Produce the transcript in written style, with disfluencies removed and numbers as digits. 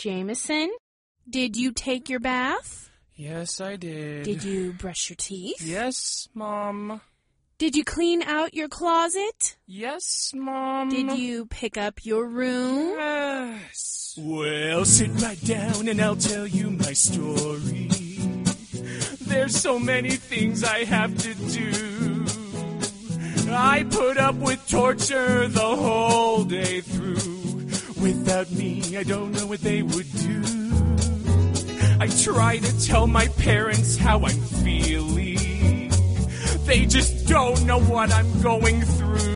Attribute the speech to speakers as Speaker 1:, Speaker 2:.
Speaker 1: Jameson, did you take your bath?
Speaker 2: Yes, I did.
Speaker 1: Did you brush your teeth?
Speaker 2: Yes, Mom.
Speaker 1: Did you clean out your closet?
Speaker 2: Yes, Mom.
Speaker 1: Did you pick up your room?
Speaker 2: Yes. Well, sit right down and I'll tell you my story. There's so many things I have to do. I put up with torture the whole day through. Without me, I don't know what they would do. I try to tell my parents how I'm feeling. They just don't know what I'm going through.